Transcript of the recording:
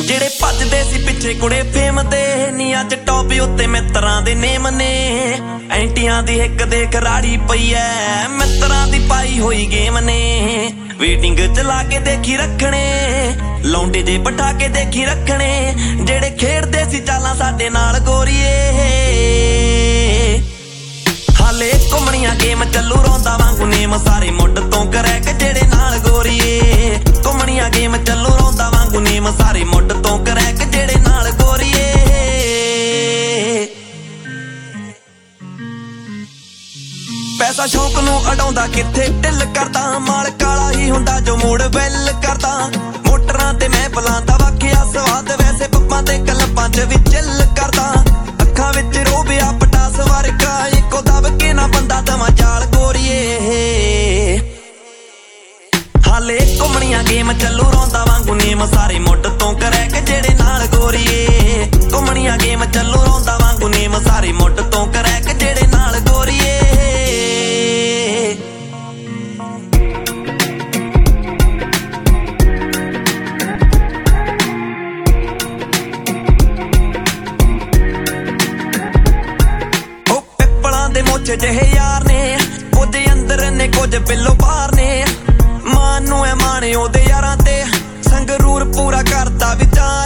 ਜਿਹੜੇ ਭੱਜਦੇ ਸੀ ਪਿੱਛੇ ਕੁੜੇ ਫੇਮ ਦੇ ਨੀ ਅੱਜ ਟੌਪ ਉੱਤੇ ਮਿੱਤਰਾਂ ਦੇ ਨੇਮ ਨੇ ਐਂਟੀਆਂ ਦੀ ਹਿੱਕ ਦੇ ਖਰਾੜੀ ਪਈ ਐ ਮਿੱਤਰਾਂ ਦੀ ਪਾਈ ਹੋਈ ਗੇਮ ਨੇ ਵੇਟਿੰਗ ਚਲਾ ਕੇ ਦੇਖੀ ਰੱਖਣੇ ਲੌਂਡੇ ਜੇ ਬਿਠਾ ਕੇ ਦੇਖੀ ਰੱਖਣੇ ਜਿਹੜੇ ਖੇਡਦੇ ਸੀ ਚਾਲਾਂ ਸਾਡੇ ਨਾਲ ਗੋਰੀਏ ਹਾਲੇ ਘੁੰਮਣੀਆਂ ਗੇਮ ਚੱਲੂ ਰੋਂਦਾ ਵਾਂਗੂ ਨੇਮ ਸਾਰੇ ਮੁੱਢ ਤੋਂ ਕਰੈਕ ਜਿਹੜੇ ਨਾਲ ਗੋਰੀਏ ਘੁੰਮਣੀਆਂ ਗੇਮ ਚੱਲੂ ਰੋਂਦਾ ਵਾਂਗੂ ਨੇਮ ਸਾਰੇ ਮੁੱਢ ਤੋਂ ਕਰੈਕ ਜਿਹੜੇ ਨਾਲ ਗੋਰੀਏ ਪੈਸਾ ਸ਼ੌਕ ਨੂੰ ਅਡਾਉਂਦਾ ਕਿੱਥੇ ਢਿੱਲ ਕਰਦਾ ਮਾਲ ਕਾਲਾ ਹੀ ਹੁੰਦਾ ਜੋ ਮੂਡ ਵੈਲ ਕਰਦਾ ਮੋਟਰਾਂ ਤੇ ਮੈਂ ਬੁਲਾਉਂਦਾ ਵਾਕਿਆ ਸਵਾਦ ਵੈਸੇ ਪੱਪਾਂ ਤੇ ਕਲਪਾਂ 'ਚ ਵੀ ਚਿੱਲ ਕਰਦਾ ਅੱਖਾਂ ਵਿੱਚ ਰੋਬਿਆ ਪਟਾਸ ਵਰਗਾ ਇੱਕੋ ਦਬ ਕੇ ਨਾ ਬੰਦਾ ਦਵਾਂ ਜਾਲ ਗੋਰੀਏ ਹਾਲੇ ਘੁੰਮਣੀਆਂ ਗੇਮ ਚੱਲੂ ਰੋਂਦਾ ਵਾਂਗੂ ਨੇਮ ਸਾਰੇ ਮੁੱਢ ਤੋਂ ਕਰੈਕ ਜਿਹੜੇ ਨਾਲ ਗੋਰੀਏ ਘੁੰਮਣੀਆਂ ਗੇਮ ਚੱਲੂ ਰੋਂਦਾ ਵਾਂਗੂ ਨੇਮ ਸਾਰੇ ਮੁੱਢ ਤੋਂ ਕਰੈਕ ਜਿਹੜੇ ਨਾਲ ਗੋਰੀਏ ਮੋਚੇ ਜਿਹੇ ਯਾਰ ਨੇ ਕੁਝ ਅੰਦਰ ਨੇ ਕੁਝ ਬਿੱਲੋ ਬਾਹਰ ਨੇ ਮਾਂ ਨੂੰ ਐ ਮਾਣੇ ਉਹਦੇ ਯਾਰਾਂ ਤੇ ਸੰਗਰੂਰ ਪੂਰਾ ਕਰਦਾ ਵਿਚਾਰ